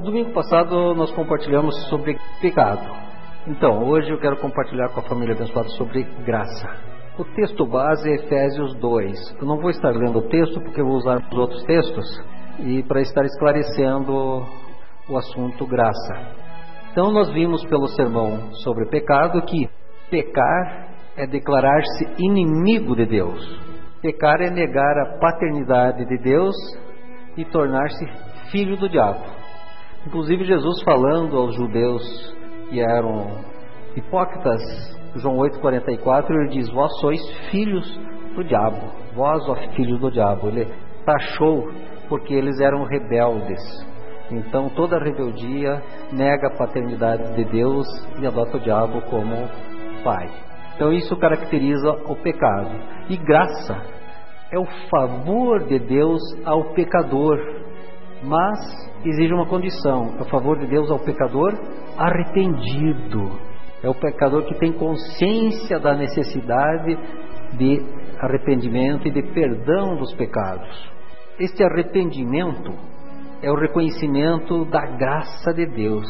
Domingo passado nós compartilhamos sobre pecado. Então, hoje eu quero compartilhar com a família abençoada sobre graça. O texto base é Efésios 2. Eu não vou estar lendo o texto porque eu vou usar os outros textos e para estar esclarecendo o assunto graça. Então nós vimos pelo sermão sobre pecado que pecar é declarar-se inimigo de Deus. Pecar é negar a paternidade de Deus e tornar-se filho do diabo. Inclusive Jesus falando aos judeus que eram hipócritas, João 8,44, ele diz: vós sois filhos do diabo, vós, ó filhos do diabo. Ele taxou porque eles eram rebeldes. Então toda rebeldia nega a paternidade de Deus e adota o diabo como pai. Então isso caracteriza o pecado. E graça é o favor de Deus ao pecador, mas exige uma condição: é o favor de Deus ao pecador arrependido. É o pecador que tem consciência da necessidade de arrependimento e de perdão dos pecados. Este arrependimento é o reconhecimento da graça de Deus.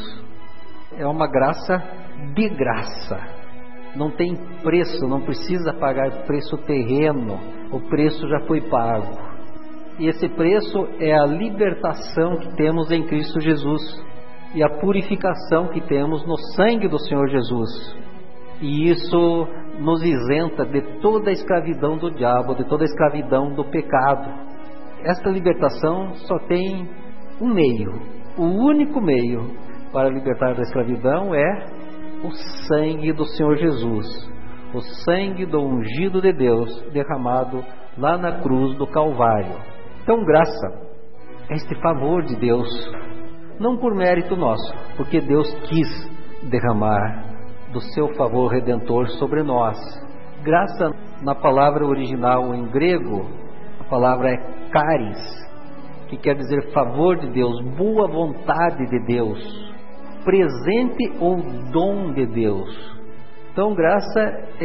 É uma graça de graça. Não tem preço, não precisa pagar preço terreno. O preço já foi pago. E esse preço é a libertação que temos em Cristo Jesus e a purificação que temos no sangue do Senhor Jesus. E isso nos isenta de toda a escravidão do diabo, de toda a escravidão do pecado. Esta libertação só tem um meio. O único meio para libertar da escravidão é o sangue do Senhor Jesus, o sangue do ungido de Deus derramado lá na cruz do Calvário. Então graça é este favor de Deus, não por mérito nosso, porque Deus quis derramar do seu favor redentor sobre nós. Graça, na palavra original em grego, a palavra é charis, que quer dizer favor de Deus, boa vontade de Deus, presente ou dom de Deus. Então graça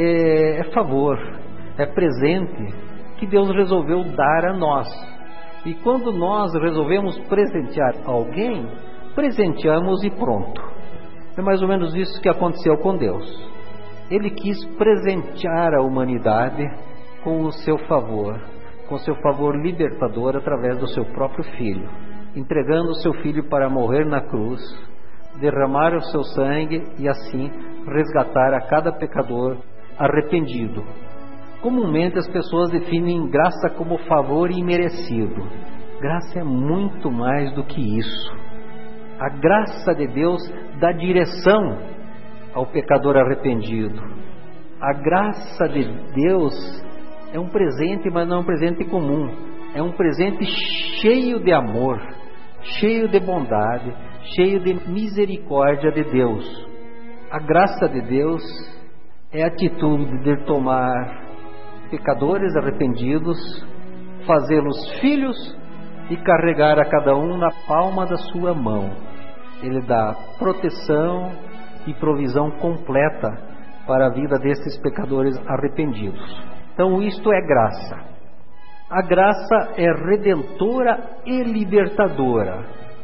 é favor, é presente que Deus resolveu dar a nós. E quando nós resolvemos presentear alguém, presenteamos e pronto. É mais ou menos isso que aconteceu com Deus. Ele quis presentear a humanidade com o seu favor, com o seu favor libertador através do seu próprio Filho, entregando o seu Filho para morrer na cruz, derramar o seu sangue e assim resgatar a cada pecador arrependido. Comumente as pessoas definem graça como favor imerecido. Graça é muito mais do que isso. A graça de Deus dá direção ao pecador arrependido. A graça de Deus é um presente, mas não é um presente comum. É um presente cheio de amor, cheio de bondade, cheio de misericórdia de Deus. A graça de Deus é a atitude de tomar pecadores arrependidos, fazê-los filhos e carregar a cada um na palma da sua mão. Ele dá proteção e provisão completa para a vida desses pecadores arrependidos. Então isto é graça. A graça é redentora e libertadora.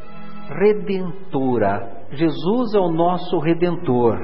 Redentora. Jesus é o nosso Redentor.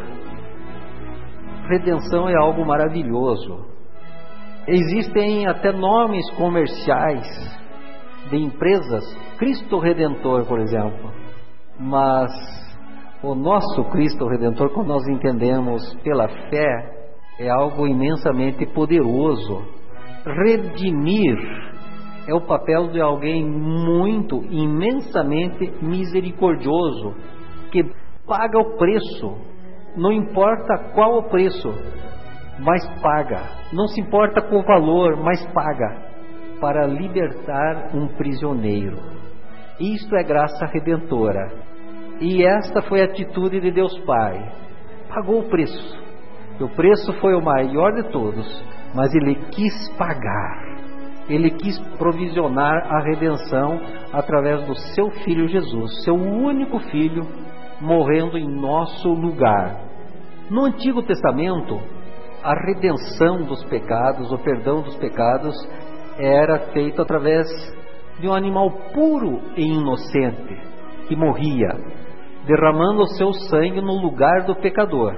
Redenção é algo maravilhoso. Existem até nomes comerciais de empresas, Cristo Redentor, por exemplo. Mas o nosso Cristo Redentor, quando nós entendemos pela fé, é algo imensamente poderoso. Redimir é o papel de alguém muito, imensamente misericordioso, que paga o preço, não importa qual o preço, mas paga, não se importa com o valor, mas paga, para libertar um prisioneiro. Isto é graça redentora. E esta foi a atitude de Deus Pai. Pagou o preço. O preço foi o maior de todos, mas Ele quis pagar. Ele quis provisionar a redenção através do seu Filho Jesus, seu único Filho, morrendo em nosso lugar. No Antigo Testamento, a redenção dos pecados, o perdão dos pecados, era feito através de um animal puro e inocente. que morria, derramando o seu sangue no lugar do pecador.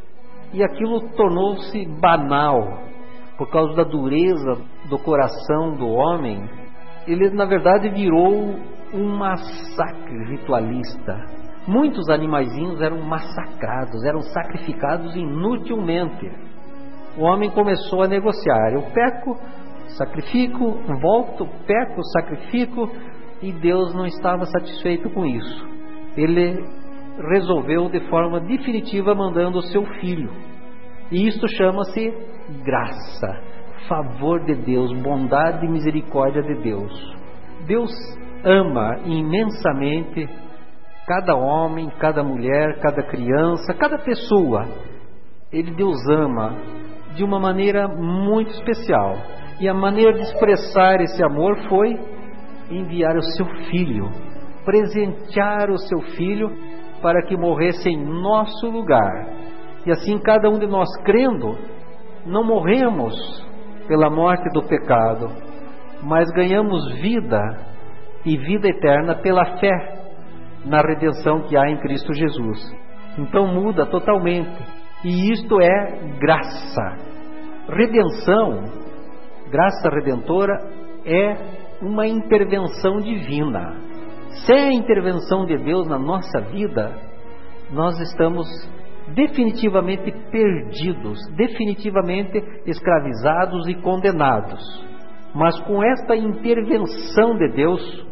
E aquilo tornou-se banal, por causa da dureza do coração do homem. Ele, na verdade, virou um massacre ritualista. Muitos animaizinhos eram massacrados, eram sacrificados inutilmente. O homem começou a negociar: eu peco, sacrifico, volto, peco, sacrifico, e Deus não estava satisfeito com isso. Ele resolveu de forma definitiva mandando o seu filho. E isto chama-se graça, favor de Deus, bondade e misericórdia de Deus. Deus ama imensamente cada homem, cada mulher, cada criança, cada pessoa. Deus ama de uma maneira muito especial. E a maneira de expressar esse amor foi enviar o seu filho, presentear o seu filho para que morresse em nosso lugar. E assim, cada um de nós crendo, não morremos pela morte do pecado, mas ganhamos vida e vida eterna pela fé na redenção que há em Cristo Jesus. Então muda totalmente. E isto é graça. Redenção, graça redentora, é uma intervenção divina. Sem a intervenção de Deus na nossa vida, nós estamos definitivamente perdidos, definitivamente escravizados e condenados. Mas com esta intervenção de Deus,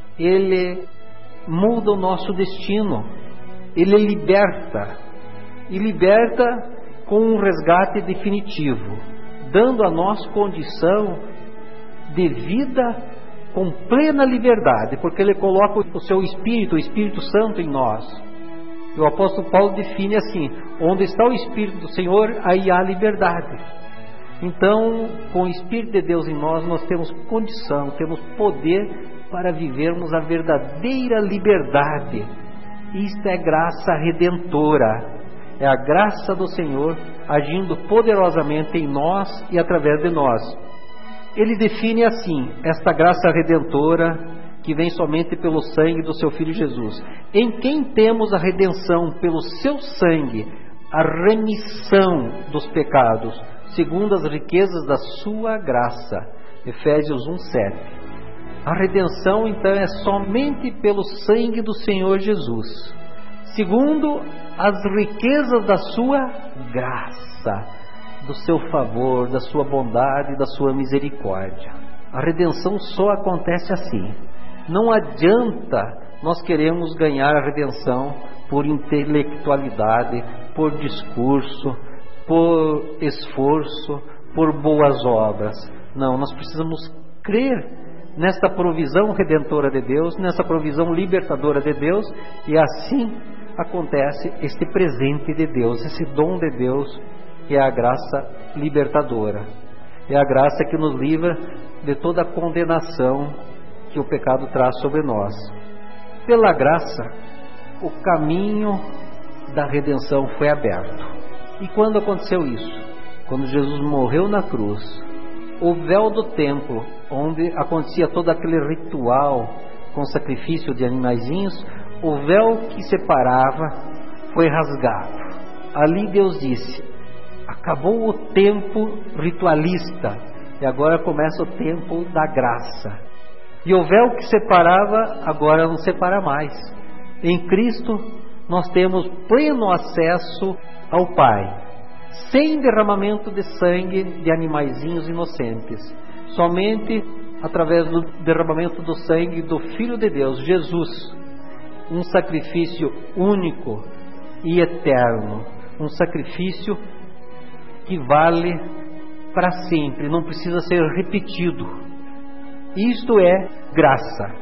Ele muda o nosso destino, Ele liberta, e liberta com um resgate definitivo, dando a nós condição de vida com plena liberdade, porque Ele coloca o seu Espírito, o Espírito Santo em nós. E o apóstolo Paulo define assim: onde está o Espírito do Senhor, aí há liberdade. Então, com o Espírito de Deus em nós, nós temos condição, temos poder para vivermos a verdadeira liberdade. Isto é graça redentora. É a graça do Senhor agindo poderosamente em nós e através de nós. Ele define assim esta graça redentora, que vem somente pelo sangue do seu Filho Jesus, em quem temos a redenção pelo seu sangue, a remissão dos pecados, segundo as riquezas da sua graça. Efésios 1:7. A redenção, então, é somente pelo sangue do Senhor Jesus, segundo as riquezas da sua graça, do seu favor, da sua bondade, da sua misericórdia. A redenção só acontece assim. Não adianta nós queremos ganhar a redenção por intelectualidade, por discurso, por esforço, por boas obras. Não, nós precisamos crer nesta provisão redentora de Deus, nessa provisão libertadora de Deus, e assim acontece este presente de Deus, esse dom de Deus, que é a graça libertadora. É a graça que nos livra de toda a condenação que o pecado traz sobre nós. Pela graça, o caminho da redenção foi aberto. E quando aconteceu isso? Quando Jesus morreu na cruz, o véu do templo, onde acontecia todo aquele ritual com sacrifício de animaizinhos, o véu que separava foi rasgado. Ali Deus disse: acabou o tempo ritualista e agora começa o tempo da graça. E o véu que separava agora não separa mais. Em Cristo nós temos pleno acesso ao Pai, sem derramamento de sangue de animaizinhos inocentes, somente através do derramamento do sangue do Filho de Deus, Jesus, um sacrifício único e eterno, um sacrifício que vale para sempre, não precisa ser repetido. Isto é graça.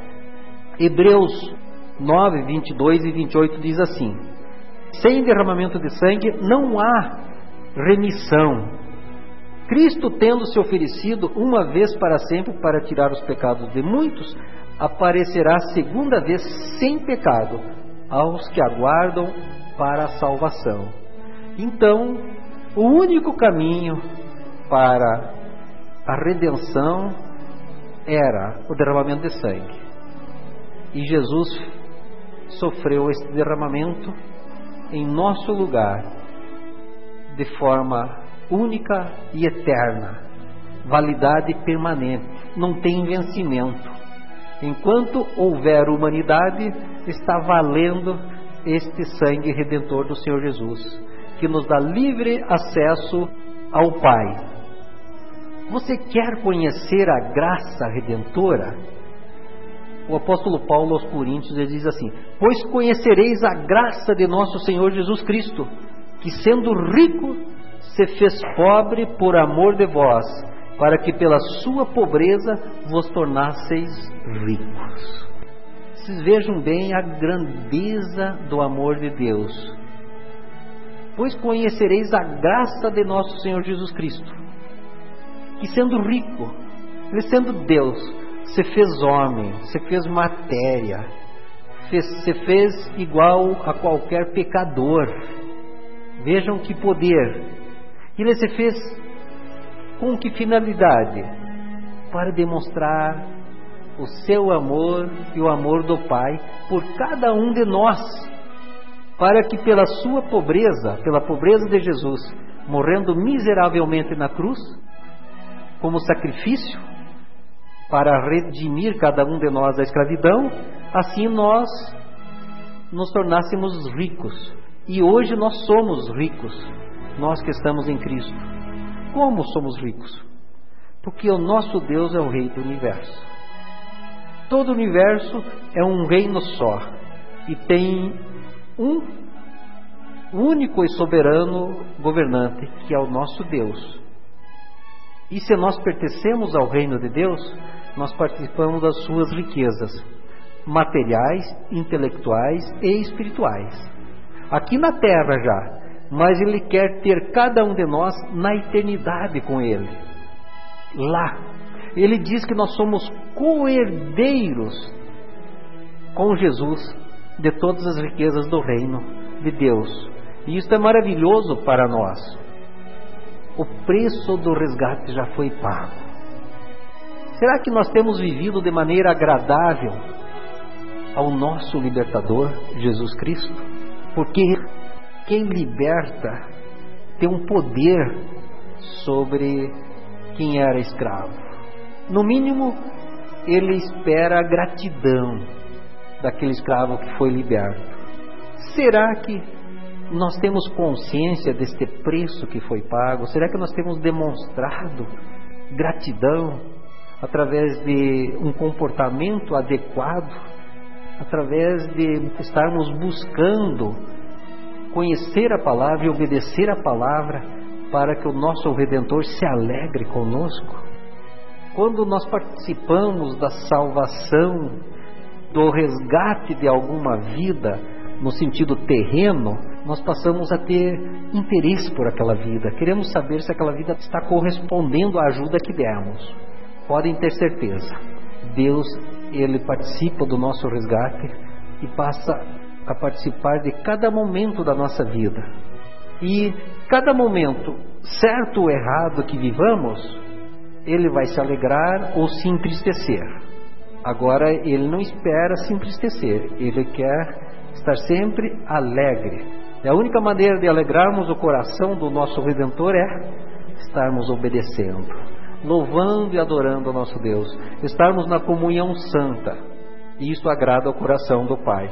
Hebreus 9, 22 e 28 diz assim: sem derramamento de sangue não há remissão. Cristo, tendo se oferecido uma vez para sempre para tirar os pecados de muitos, aparecerá segunda vez sem pecado aos que aguardam para a salvação. Então, o único caminho para a redenção era o derramamento de sangue. E Jesus sofreu esse derramamento em nosso lugar, de forma única e eterna, validade permanente, não tem vencimento. Enquanto houver humanidade, está valendo este sangue redentor do Senhor Jesus, que nos dá livre acesso ao Pai. Você quer conhecer a graça redentora? O apóstolo Paulo aos Coríntios, ele diz assim: pois conhecereis a graça de nosso Senhor Jesus Cristo, que sendo rico, se fez pobre por amor de vós, para que pela sua pobreza vos tornasseis ricos. Vocês vejam bem a grandeza do amor de Deus. Pois conhecereis a graça de nosso Senhor Jesus Cristo, que sendo rico, ele sendo Deus, se fez homem, se fez matéria, se fez igual a qualquer pecador. Vejam que poder. Ele se fez com que finalidade? Para demonstrar o seu amor e o amor do Pai por cada um de nós, para que pela sua pobreza, pela pobreza de Jesus, morrendo miseravelmente na cruz, como sacrifício, para redimir cada um de nós da escravidão, assim nós nos tornássemos ricos. E hoje nós somos ricos, nós que estamos em Cristo. Como somos ricos? Porque o nosso Deus é o Rei do Universo. Todo o Universo é um reino só, e tem um único e soberano governante, que é o nosso Deus. E se nós pertencemos ao reino de Deus, nós participamos das suas riquezas materiais, intelectuais e espirituais. Aqui na terra já, mas Ele quer ter cada um de nós na eternidade com Ele. Lá, Ele diz que nós somos co-herdeiros com Jesus de todas as riquezas do reino de Deus. E isso é maravilhoso para nós. O preço do resgate já foi pago. Será que nós temos vivido de maneira agradável ao nosso libertador, Jesus Cristo? Porque quem liberta tem um poder sobre quem era escravo. No mínimo, ele espera a gratidão daquele escravo que foi liberto. Será que nós temos consciência deste preço que foi pago? Será que nós temos demonstrado gratidão através de um comportamento adequado, através de estarmos buscando conhecer a palavra e obedecer a palavra para que o nosso Redentor se alegre conosco? Quando nós participamos da salvação, do resgate de alguma vida no sentido terreno, nós passamos a ter interesse por aquela vida. Queremos saber se aquela vida está correspondendo à ajuda que demos. Podem ter certeza, Deus, Ele participa do nosso resgate e passa a participar de cada momento da nossa vida. E cada momento, certo ou errado que vivamos, Ele vai se alegrar ou se entristecer. Agora, Ele não espera se entristecer, Ele quer estar sempre alegre. E a única maneira de alegrarmos o coração do nosso Redentor é estarmos obedecendo, louvando e adorando o nosso Deus, estarmos na comunhão santa. E isso agrada ao coração do Pai.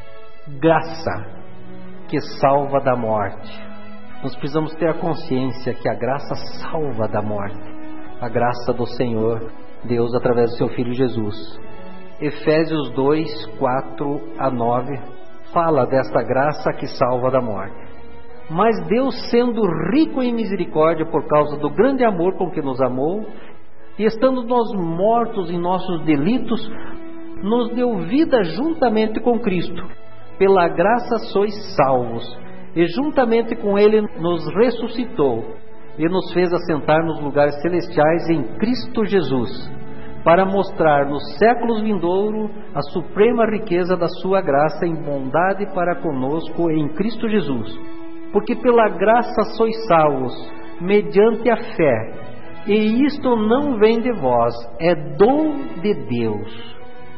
Graça que salva da morte. Nós precisamos ter a consciência que a graça salva da morte. A graça do Senhor Deus através do seu Filho Jesus. Efésios 2, 4 a 9 fala desta graça que salva da morte. Mas Deus, sendo rico em misericórdia por causa do grande amor com que nos amou, e estando nós mortos em nossos delitos, nos deu vida juntamente com Cristo. Pela graça sois salvos, e juntamente com Ele nos ressuscitou, e nos fez assentar nos lugares celestiais em Cristo Jesus, para mostrar nos séculos vindouros a suprema riqueza da sua graça em bondade para conosco em Cristo Jesus. Porque pela graça sois salvos, mediante a fé, e isto não vem de vós, é dom de Deus,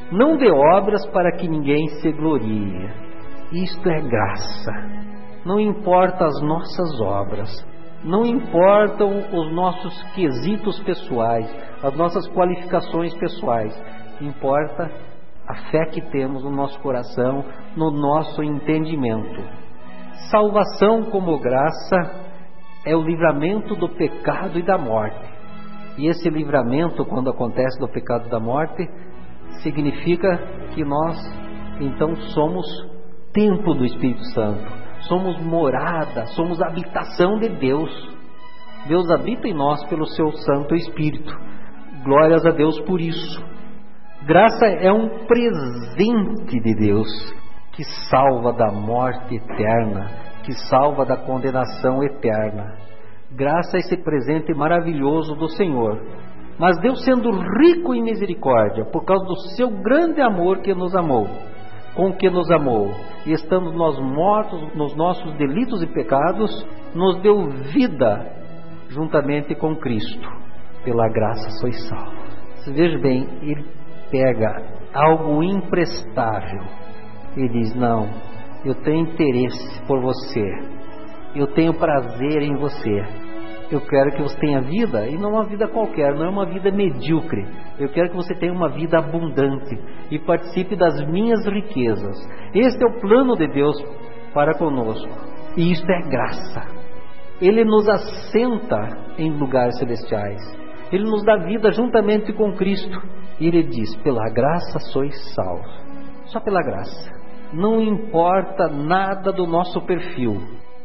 não de obras para que ninguém se glorie. Isto é graça. Não importa as nossas obras, não importam os nossos quesitos pessoais, as nossas qualificações pessoais. Importa a fé que temos no nosso coração, no nosso entendimento. Salvação como graça é o livramento do pecado e da morte. E esse livramento, quando acontece do pecado e da morte, significa que nós, então, somos templo do Espírito Santo. Somos morada, somos habitação de Deus. Deus habita em nós pelo seu Santo Espírito. Glórias a Deus por isso. Graça é um presente de Deus que salva da morte eterna, que salva da condenação eterna. Graça é esse presente maravilhoso do Senhor. Mas Deus, sendo rico em misericórdia, por causa do seu grande amor que nos amou, com que nos amou, e estando nós mortos nos nossos delitos e pecados, nos deu vida juntamente com Cristo. Pela graça sois salvos. Veja bem, ele pega algo imprestável e diz: não, eu tenho interesse por você, eu tenho prazer em você, eu quero que você tenha vida, e não uma vida qualquer, não é uma vida medíocre. Eu quero que você tenha uma vida abundante e participe das minhas riquezas. Este é o plano de Deus para conosco, e isto é graça. Ele nos assenta em lugares celestiais, Ele nos dá vida juntamente com Cristo. E Ele diz: pela graça sois salvos. Só pela graça. Não importa nada do nosso perfil.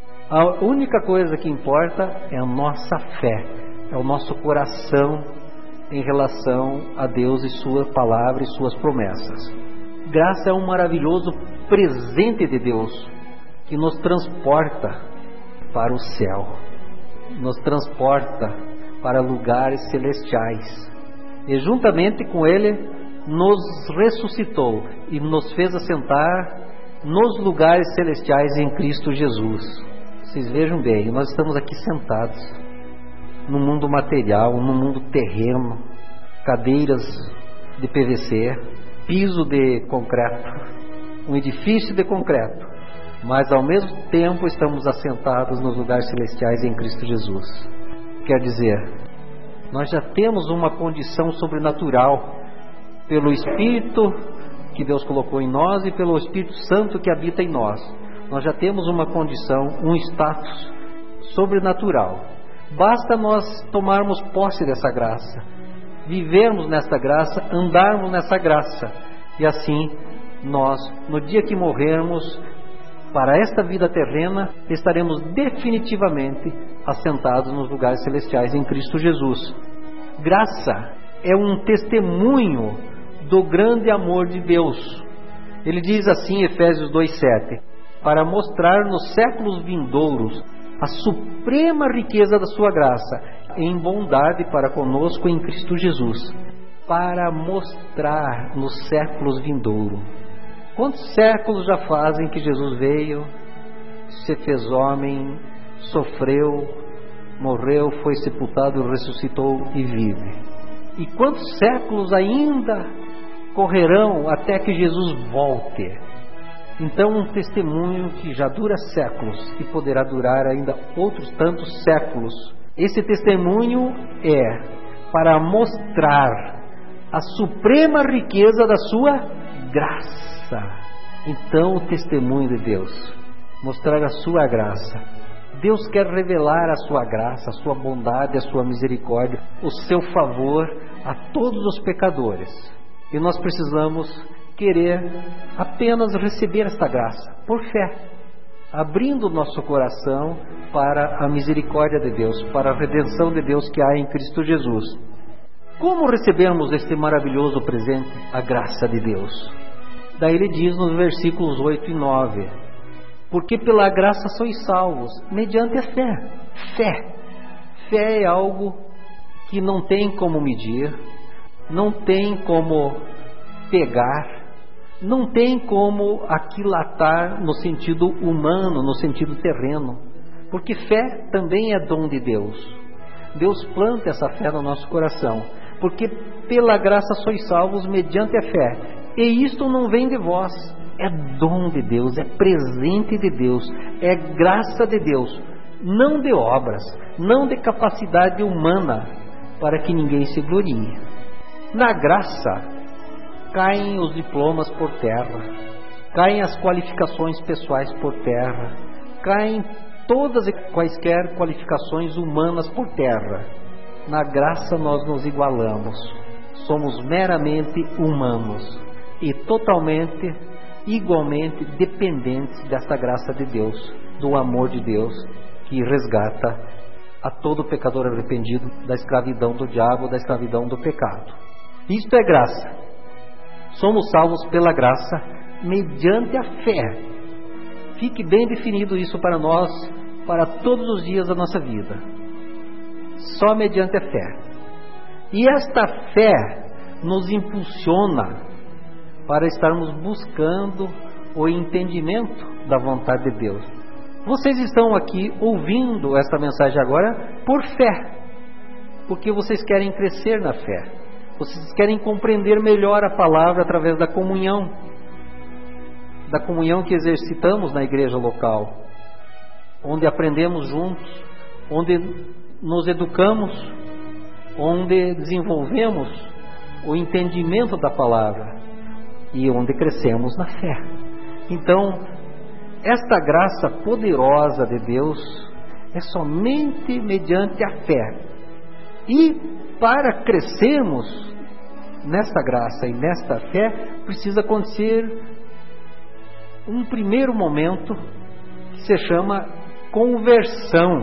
A única coisa que importa é a nossa fé, é o nosso coração em relação a Deus e Sua palavra e Suas promessas. Graça é um maravilhoso presente de Deus que nos transporta para o céu, nos transporta para lugares celestiais, e juntamente com Ele nos ressuscitou e nos fez assentar nos lugares celestiais em Cristo Jesus. Vocês vejam bem, nós estamos aqui sentados no mundo material, no mundo terreno, cadeiras de PVC, piso de concreto, um edifício de concreto, mas ao mesmo tempo estamos assentados nos lugares celestiais em Cristo Jesus. Quer dizer, nós já temos uma condição sobrenatural pelo Espírito que Deus colocou em nós e pelo Espírito Santo que habita em nós. Nós já temos uma condição, um status sobrenatural. Basta nós tomarmos posse dessa graça, vivermos nesta graça, andarmos nessa graça, e assim nós, no dia que morrermos para esta vida terrena, estaremos definitivamente assentados nos lugares celestiais em Cristo Jesus. Graça é um testemunho do grande amor de Deus. Ele diz assim em Efésios 2:7: para mostrar nos séculos vindouros a suprema riqueza da sua graça em bondade para conosco em Cristo Jesus. Para mostrar nos séculos vindouros. Quantos séculos já fazem que Jesus veio, se fez homem, sofreu, morreu, foi sepultado, ressuscitou e vive? E quantos séculos ainda correrão até que Jesus volte? Então, um testemunho que já dura séculos e poderá durar ainda outros tantos séculos. Esse testemunho é para mostrar a suprema riqueza da sua graça. Então, o testemunho de Deus, mostrar a sua graça. Deus quer revelar a sua graça, a sua bondade, a sua misericórdia, o seu favor a todos os pecadores. E nós precisamos querer apenas receber esta graça por fé, abrindo nosso coração para a misericórdia de Deus, para a redenção de Deus que há em Cristo Jesus. Como recebemos este maravilhoso presente, a graça de Deus? Daí ele diz nos versículos 8 e 9: porque pela graça sois salvos, mediante a fé. Fé é algo que não tem como medir, não tem como pegar, não tem como aquilatar no sentido humano, no sentido terreno, porque fé também é dom de Deus. Deus planta essa fé no nosso coração, porque pela graça sois salvos mediante a fé. E isto não vem de vós, é dom de Deus, é presente de Deus, é graça de Deus, não de obras, não de capacidade humana, para que ninguém se glorie. Na graça caem os diplomas por terra, caem as qualificações pessoais por terra, caem todas e quaisquer qualificações humanas por terra. Na graça nós nos igualamos, somos meramente humanos e totalmente, igualmente dependentes desta graça de Deus, do amor de Deus que resgata a todo pecador arrependido da escravidão do diabo, da escravidão do pecado. Isto é graça. Somos salvos pela graça mediante a fé. Fique bem definido isso para nós, para todos os dias da nossa vida. Só mediante a fé. E esta fé nos impulsiona para estarmos buscando o entendimento da vontade de Deus. Vocês estão aqui ouvindo esta mensagem agora por fé, porque vocês querem crescer na fé, vocês querem compreender melhor a palavra através da comunhão que exercitamos na igreja local, onde aprendemos juntos, onde nos educamos, onde desenvolvemos o entendimento da palavra e onde crescemos na fé. Então, esta graça poderosa de Deus é somente mediante a fé. E para crescermos nesta graça e nesta fé, precisa acontecer um primeiro momento que se chama conversão.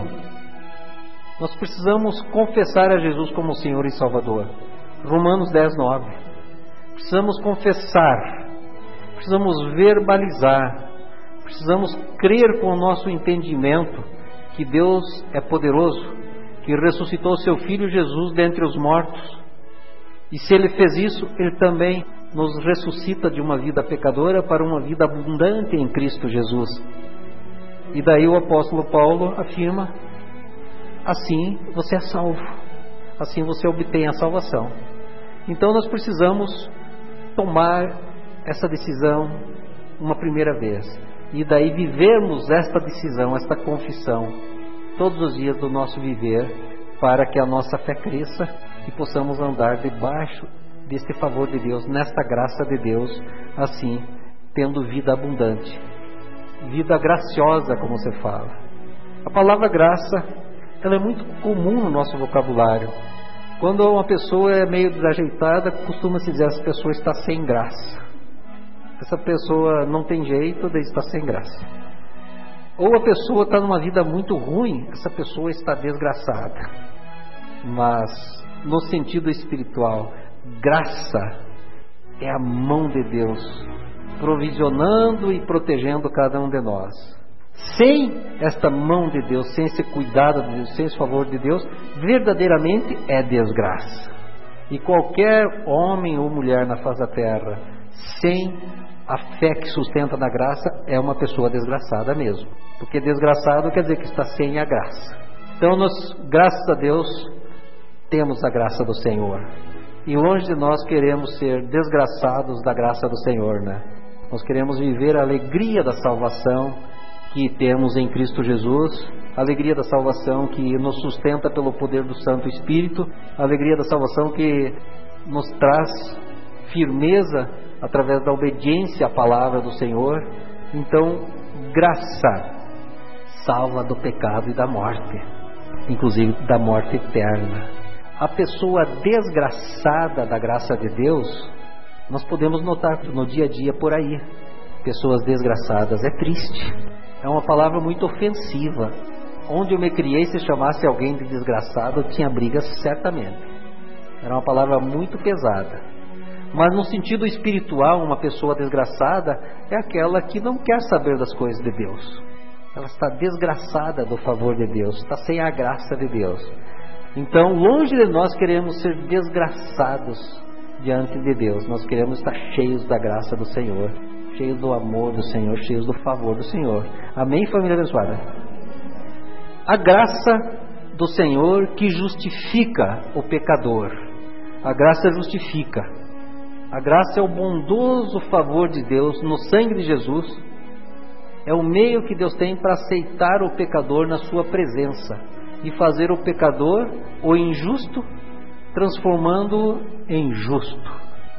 Nós precisamos confessar a Jesus como Senhor e Salvador. Romanos 10:9. Precisamos confessar, precisamos verbalizar, precisamos crer com o nosso entendimento que Deus é poderoso, que ressuscitou seu Filho Jesus dentre os mortos. E se Ele fez isso, Ele também nos ressuscita de uma vida pecadora para uma vida abundante em Cristo Jesus. E daí o apóstolo Paulo afirma: assim você é salvo, assim você obtém a salvação. Então nós precisamos tomar essa decisão uma primeira vez, e daí vivermos esta decisão, esta confissão, todos os dias do nosso viver, para que a nossa fé cresça e possamos andar debaixo deste favor de Deus, nesta graça de Deus, assim, tendo vida abundante, vida graciosa, como se fala. A palavra graça, ela é muito comum no nosso vocabulário. Quando uma pessoa é meio desajeitada, costuma-se dizer: essa pessoa está sem graça. Essa pessoa não tem jeito, daí está sem graça. Ou a pessoa está numa vida muito ruim, essa pessoa está desgraçada. Mas, no sentido espiritual, graça é a mão de Deus, provisionando e protegendo cada um de nós. Sem esta mão de Deus, sem esse cuidado de Deus, sem esse favor de Deus, verdadeiramente é desgraça. E qualquer homem ou mulher na face da terra, sem a fé que sustenta na graça, é uma pessoa desgraçada mesmo. Porque desgraçado quer dizer que está sem a graça. Então nós, graças a Deus, temos a graça do Senhor. E longe de nós queremos ser desgraçados da graça do Senhor, né? Nós queremos viver a alegria da salvação que temos em Cristo Jesus, a alegria da salvação que nos sustenta pelo poder do Santo Espírito, a alegria da salvação que nos traz firmeza através da obediência à palavra do Senhor. Então, graça salva do pecado e da morte, inclusive da morte eterna. A pessoa desgraçada da graça de Deus, nós podemos notar no dia a dia por aí. Pessoas desgraçadas, é triste. É uma palavra muito ofensiva. Onde eu me criei, se chamasse alguém de desgraçado, tinha brigas certamente. Era uma palavra muito pesada. Mas no sentido espiritual, uma pessoa desgraçada é aquela que não quer saber das coisas de Deus. Ela está desgraçada do favor de Deus, está sem a graça de Deus. Então, longe de nós queremos ser desgraçados diante de Deus. Nós queremos estar cheios da graça do Senhor, cheios do amor do Senhor, cheios do favor do Senhor. Amém, família abençoada? A graça do Senhor que justifica o pecador. A graça justifica. A graça é o bondoso favor de Deus no sangue de Jesus. É o meio que Deus tem para aceitar o pecador na sua presença e fazer o pecador, o injusto, transformando-o em justo.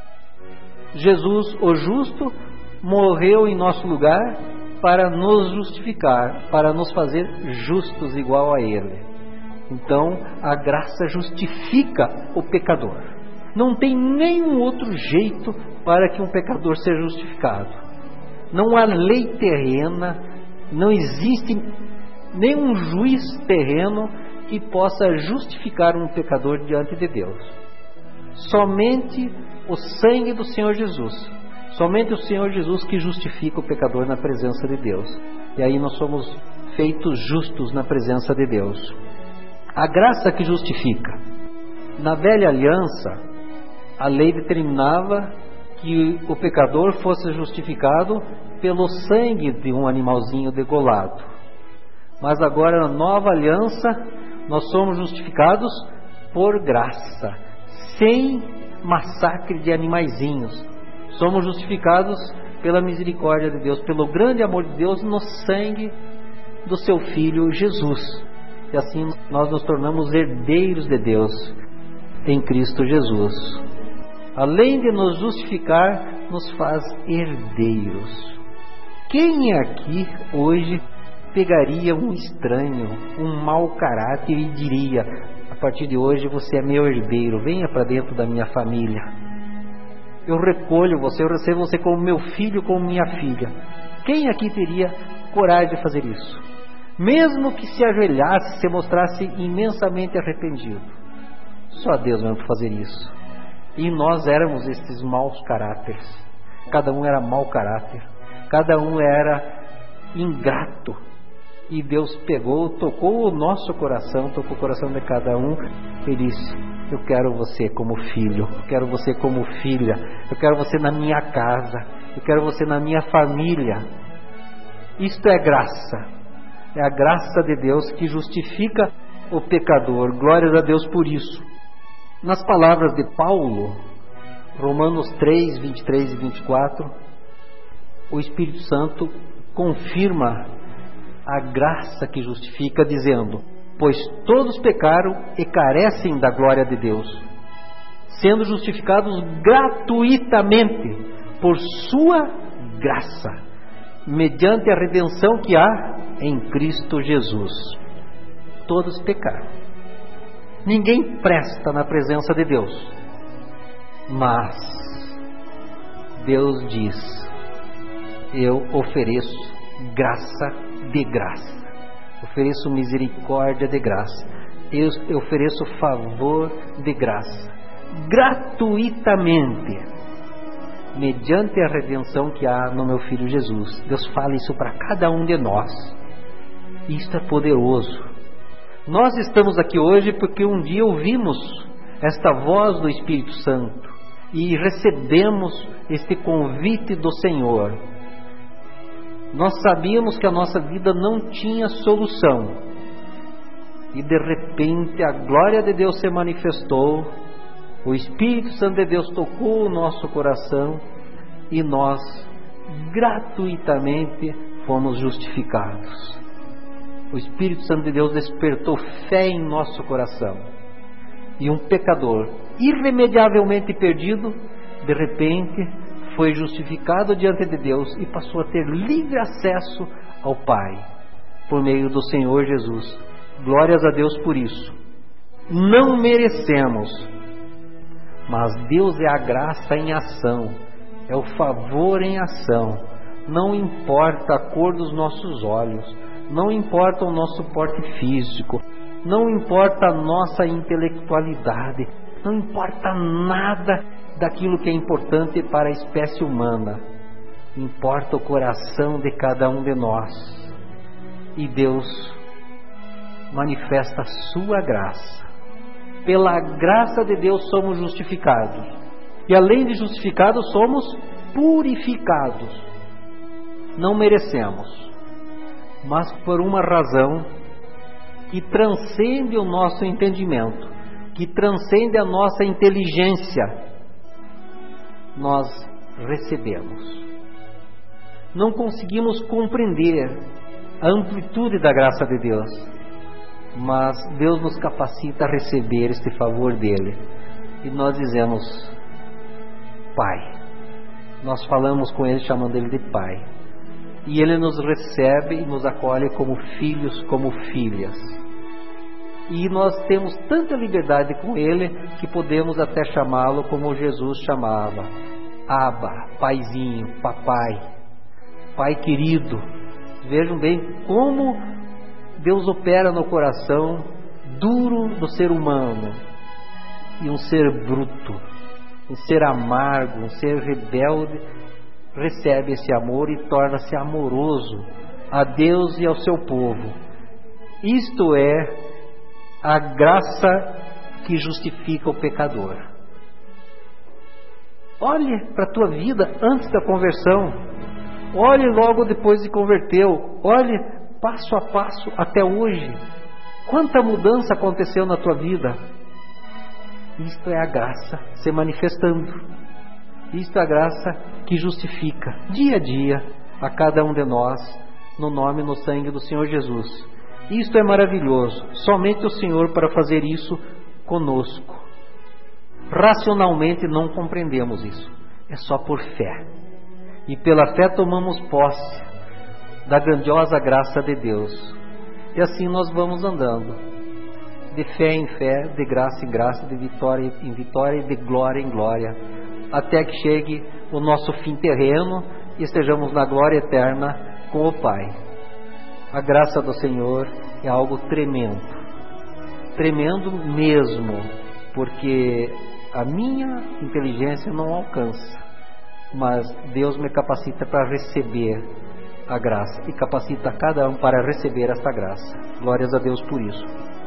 Jesus, o justo, morreu em nosso lugar para nos justificar, para nos fazer justos igual a Ele. Então, a graça justifica o pecador. Não tem nenhum outro jeito para que um pecador seja justificado. Não há lei terrena, não existe nenhum juiz terreno que possa justificar um pecador diante de Deus. Somente o sangue do Senhor Jesus. Somente o Senhor Jesus que justifica o pecador na presença de Deus. E aí nós somos feitos justos na presença de Deus. A graça que justifica. Na velha aliança, a lei determinava que o pecador fosse justificado pelo sangue de um animalzinho degolado. Mas agora, na nova aliança, nós somos justificados por graça, sem massacre de animaizinhos. Somos justificados pela misericórdia de Deus, pelo grande amor de Deus no sangue do seu Filho Jesus. E assim nós nos tornamos herdeiros de Deus em Cristo Jesus. Além de nos justificar, nos faz herdeiros. Quem aqui hoje pegaria um estranho, um mau caráter e diria: a partir de hoje você é meu herdeiro, venha para dentro da minha família, eu recolho você, eu recebo você como meu filho, como minha filha? Quem aqui teria coragem de fazer isso? Mesmo que se ajoelhasse, se mostrasse imensamente arrependido. Só Deus mesmo para fazer isso. E nós éramos esses maus caráteres. Cada um era mau caráter, cada um era ingrato. E Deus pegou, tocou o nosso coração, tocou o coração de cada um e disse: eu quero você como filho, eu quero você como filha, eu quero você na minha casa, eu quero você na minha família. Isto é graça, é a graça de Deus que justifica o pecador. Glórias a Deus por isso. Nas palavras de Paulo, Romanos 3, 23 e 24, o Espírito Santo confirma a graça que justifica, dizendo: pois todos pecaram e carecem da glória de Deus, sendo justificados gratuitamente por sua graça, mediante a redenção que há em Cristo Jesus. Todos pecaram. Ninguém presta na presença de Deus, mas Deus diz: eu ofereço graça de graça, ofereço misericórdia de graça, eu ofereço favor de graça, gratuitamente, mediante a redenção que há no meu Filho Jesus. Deus fala isso para cada um de nós. Isto é poderoso. Nós estamos aqui hoje porque um dia ouvimos esta voz do Espírito Santo e recebemos este convite do Senhor. Nós sabíamos que a nossa vida não tinha solução e de repente a glória de Deus se manifestou, o Espírito Santo de Deus tocou o nosso coração e nós gratuitamente fomos justificados. O Espírito Santo de Deus despertou fé em nosso coração. E um pecador irremediavelmente perdido, de repente, foi justificado diante de Deus e passou a ter livre acesso ao Pai, por meio do Senhor Jesus. Glórias a Deus por isso. Não merecemos, mas Deus é a graça em ação, é o favor em ação. Não importa a cor dos nossos olhos, não importa o nosso porte físico, não importa a nossa intelectualidade, não importa nada daquilo que é importante para a espécie humana. Importa o coração de cada um de nós. E Deus manifesta a sua graça. Pela graça de Deus somos justificados. E além de justificados, somos purificados. Não merecemos, mas por uma razão que transcende o nosso entendimento, que transcende a nossa inteligência. nós recebemos. Não conseguimos compreender a amplitude da graça de Deus, mas Deus nos capacita a receber este favor dele. E nós dizemos: Pai. Nós falamos com ele chamando ele de Pai. E ele nos recebe e nos acolhe como filhos, como filhas. E nós temos tanta liberdade com ele que podemos até chamá-lo como Jesus chamava: Abba, Paizinho, Papai, Pai querido. Vejam bem como Deus opera no coração duro do ser humano. E um ser bruto, um ser amargo, um ser rebelde, recebe esse amor e torna-se amoroso a Deus e ao seu povo. Isto é a graça que justifica o pecador. Olhe para a tua vida antes da conversão. Olhe logo depois de converteu. Olhe passo a passo até hoje. Quanta mudança aconteceu na tua vida. Isto é a graça se manifestando. Isto é a graça que justifica dia a dia a cada um de nós, no nome e no sangue do Senhor Jesus. Isto é maravilhoso. Somente o Senhor para fazer isso conosco. Racionalmente não compreendemos isso. É só por fé. E pela fé tomamos posse da grandiosa graça de Deus. E assim nós vamos andando. De fé em fé, de graça em graça, de vitória em vitória e de glória em glória, até que chegue o nosso fim terreno e estejamos na glória eterna com o Pai. A graça do Senhor é algo tremendo, tremendo mesmo, porque a minha inteligência não alcança, mas Deus me capacita para receber a graça e capacita cada um para receber esta graça. Glórias a Deus por isso.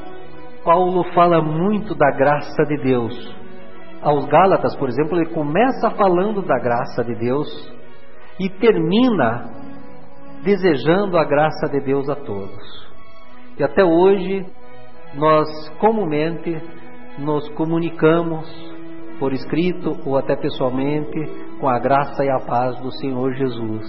Paulo fala muito da graça de Deus. Aos Gálatas, por exemplo, ele começa falando da graça de Deus e termina desejando a graça de Deus a todos. E até hoje, nós comumente nos comunicamos por escrito ou até pessoalmente com a graça e a paz do Senhor Jesus.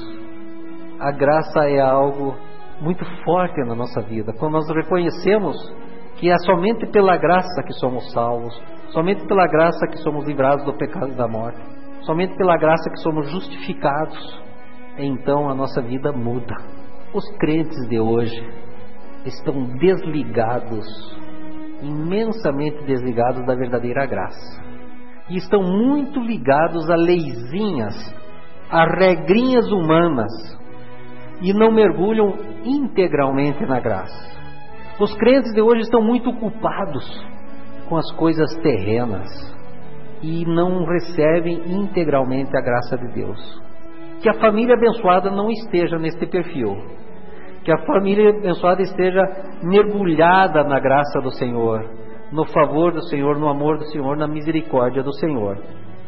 A graça é algo muito forte na nossa vida. Quando nós reconhecemos que é somente pela graça que somos salvos, somente pela graça que somos livrados do pecado e da morte, somente pela graça que somos justificados, então a nossa vida muda. Os crentes de hoje estão desligados, imensamente desligados da verdadeira graça, e estão muito ligados a leizinhas, a regrinhas humanas, e não mergulham integralmente na graça. Os crentes de hoje estão muito ocupados com as coisas terrenas e não recebem integralmente a graça de Deus. Que a família abençoada não esteja neste perfil. Que a família abençoada esteja mergulhada na graça do Senhor, no favor do Senhor, no amor do Senhor, na misericórdia do Senhor.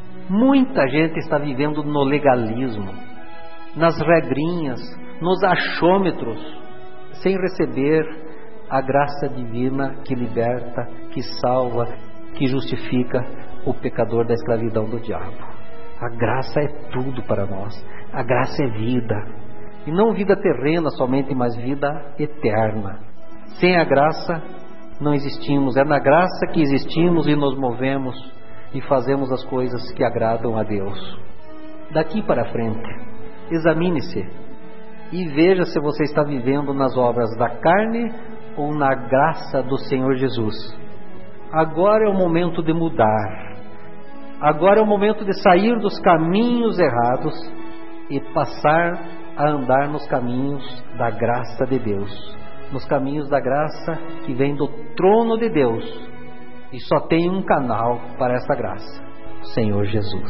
Muita gente está vivendo no legalismo, nas regrinhas, nos achômetros, sem receber a graça divina que liberta, que salva, que justifica o pecador da escravidão do diabo. A graça é tudo para nós. A graça é vida. E não vida terrena somente, mas vida eterna. Sem a graça não existimos. É na graça que existimos e nos movemos e fazemos as coisas que agradam a Deus. Daqui para frente, examine-se e veja se você está vivendo nas obras da carne ou na graça do Senhor Jesus. Agora é o momento de mudar. Agora é o momento de sair dos caminhos errados e passar a andar nos caminhos da graça de Deus. Nos caminhos da graça que vem do trono de Deus. E só tem um canal para essa graça: o Senhor Jesus.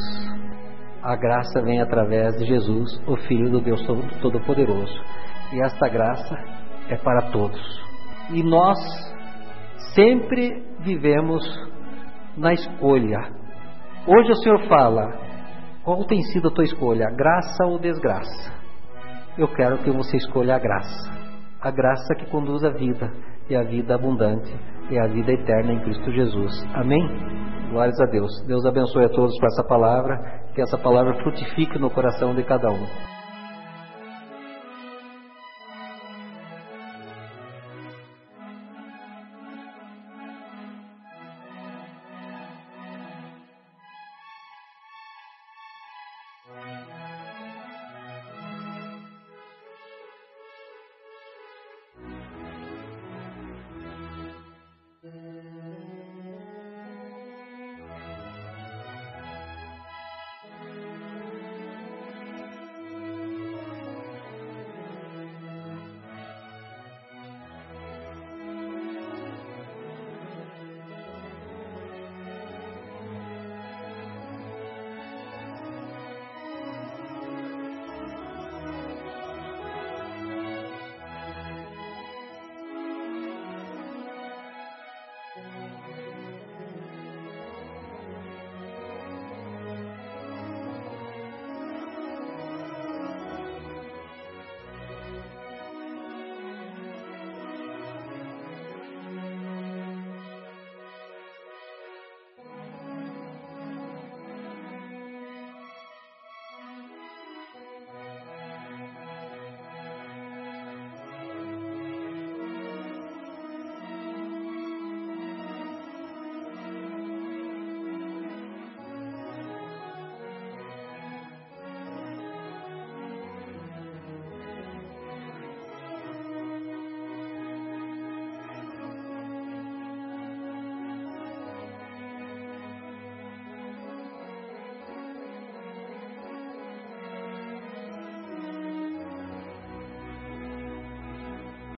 A graça vem através de Jesus, o Filho do Deus Todo-Poderoso. E esta graça é para todos. E nós sempre vivemos na escolha. Hoje o Senhor fala: qual tem sido a tua escolha, graça ou desgraça? Eu quero que você escolha a graça que conduz à vida, e a vida abundante, e a vida eterna em Cristo Jesus. Amém? Glórias a Deus. Deus abençoe a todos com essa palavra. que essa palavra frutifique no coração de cada um.